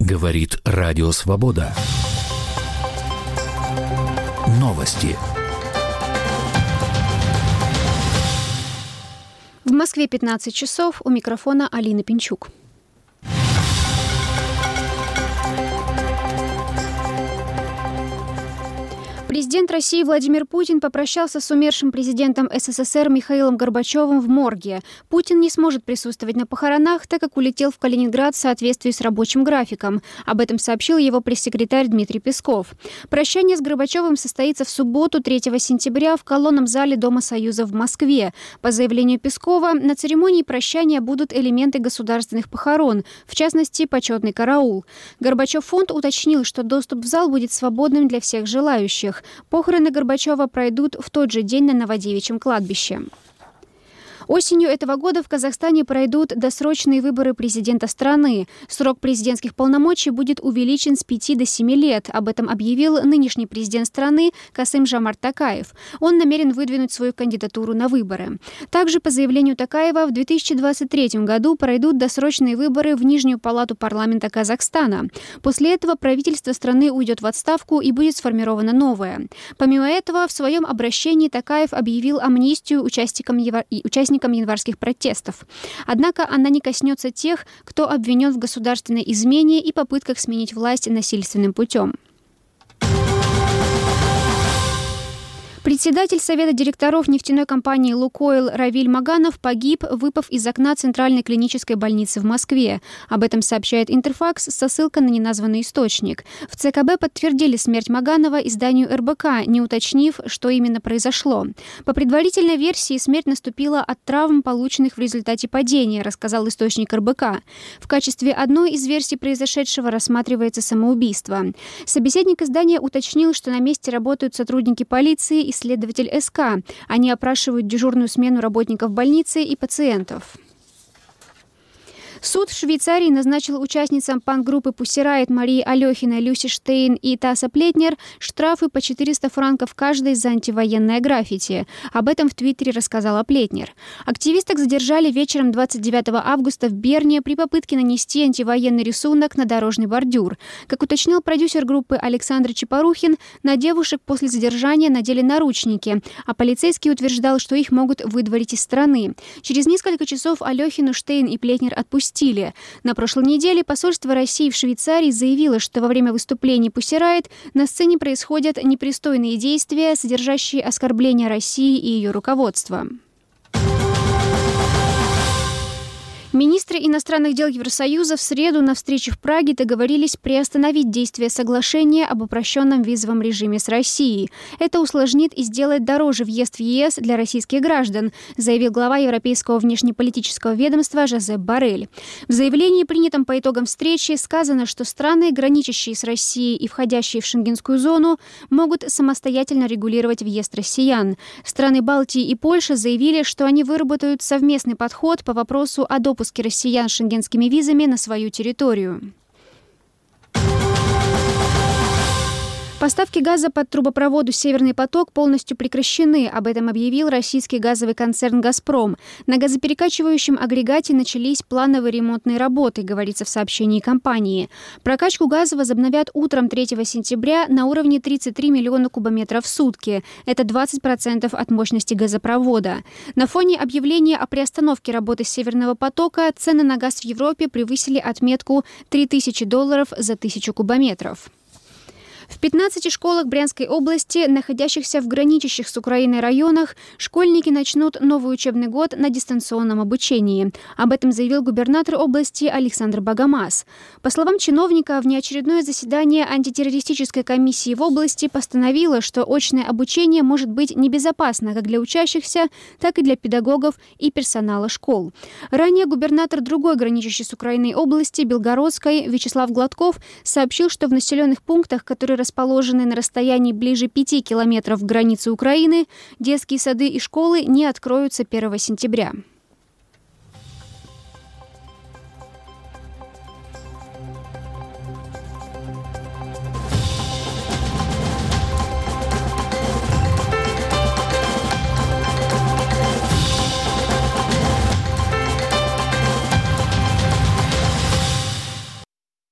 Говорит Радио Свобода. Новости. В Москве 15 часов. У микрофона Алина Пинчук. Президент России Владимир Путин попрощался с умершим президентом СССР Михаилом Горбачевым в морге. Путин не сможет присутствовать на похоронах, так как улетел в Калининград в соответствии с рабочим графиком. Об этом сообщил его пресс-секретарь Дмитрий Песков. Прощание с Горбачевым состоится в субботу, 3 сентября, в колонном зале Дома Союза в Москве. По заявлению Пескова, на церемонии прощания будут элементы государственных похорон, в частности, почетный караул. Горбачев-фонд уточнил, что доступ в зал будет свободным для всех желающих. Похороны Горбачева пройдут в тот же день на Новодевичьем кладбище. Осенью этого года в Казахстане пройдут досрочные выборы президента страны. Срок президентских полномочий будет увеличен с 5 до 7 лет. Об этом объявил нынешний президент страны Касым-Жомарт Токаев. Он намерен выдвинуть свою кандидатуру на выборы. Также, по заявлению Токаева, в 2023 году пройдут досрочные выборы в Нижнюю палату парламента Казахстана. После этого правительство страны уйдет в отставку и будет сформировано новое. Помимо этого, в своем обращении Токаев объявил амнистию участникам январских протестов. Однако она не коснется тех, кто обвинен в государственной измене и попытках сменить власть насильственным путем. Председатель Совета директоров нефтяной компании «Лукойл» Равиль Маганов погиб, выпав из окна Центральной клинической больницы в Москве. Об этом сообщает Интерфакс со ссылкой на неназванный источник. В ЦКБ подтвердили смерть Маганова изданию РБК, не уточнив, что именно произошло. По предварительной версии, смерть наступила от травм, полученных в результате падения, рассказал источник РБК. В качестве одной из версий произошедшего рассматривается самоубийство. Собеседник издания уточнил, что на месте работают сотрудники полиции и следователь СК. Они опрашивают дежурную смену работников больницы и пациентов. Суд в Швейцарии назначил участницам панк-группы Pussy Riot Марии Алехиной, Люси Штейн и Таса Плетнер штрафы по 400 франков каждой за антивоенное граффити. Об этом в Твиттере рассказала Плетнер. Активисток задержали вечером 29 августа в Берне при попытке нанести антивоенный рисунок на дорожный бордюр. Как уточнил продюсер группы Александр Чепорухин, на девушек после задержания надели наручники, а полицейский утверждал, что их могут выдворить из страны. Через несколько часов Алехину, Штейн и Плетнер отпустили. На прошлой неделе посольство России в Швейцарии заявило, что во время выступлений Pussy Riot на сцене происходят непристойные действия, содержащие оскорбления России и ее руководства. Министры иностранных дел Евросоюза в среду на встрече в Праге договорились приостановить действие соглашения об упрощенном визовом режиме с Россией. Это усложнит и сделает дороже въезд в ЕС для российских граждан, заявил глава Европейского внешнеполитического ведомства Жозеп Боррель. В заявлении, принятом по итогам встречи, сказано, что страны, граничащие с Россией и входящие в Шенгенскую зону, могут самостоятельно регулировать въезд россиян. Страны Балтии и Польша заявили, что они выработают совместный подход по вопросу о допуске россиян с шенгенскими визами на свою территорию. Поставки газа по трубопроводу «Северный поток» полностью прекращены. Об этом объявил российский газовый концерн «Газпром». На газоперекачивающем агрегате начались плановые ремонтные работы, говорится в сообщении компании. Прокачку газа возобновят утром 3 сентября на уровне 33 миллиона кубометров в сутки. Это 20% от мощности газопровода. На фоне объявления о приостановке работы «Северного потока» цены на газ в Европе превысили отметку $3000 за 1000 кубометров. В 15 школах Брянской области, находящихся в граничащих с Украиной районах, школьники начнут новый учебный год на дистанционном обучении. Об этом заявил губернатор области Александр Богомаз. По словам чиновника, внеочередное заседание антитеррористической комиссии в области постановило, что очное обучение может быть небезопасно как для учащихся, так и для педагогов и персонала школ. Ранее губернатор другой граничащей с Украиной области, Белгородской, Вячеслав Гладков, сообщил, что в населенных пунктах, которые расположены на расстоянии ближе 5 километров к границе Украины, детские сады и школы не откроются 1 сентября.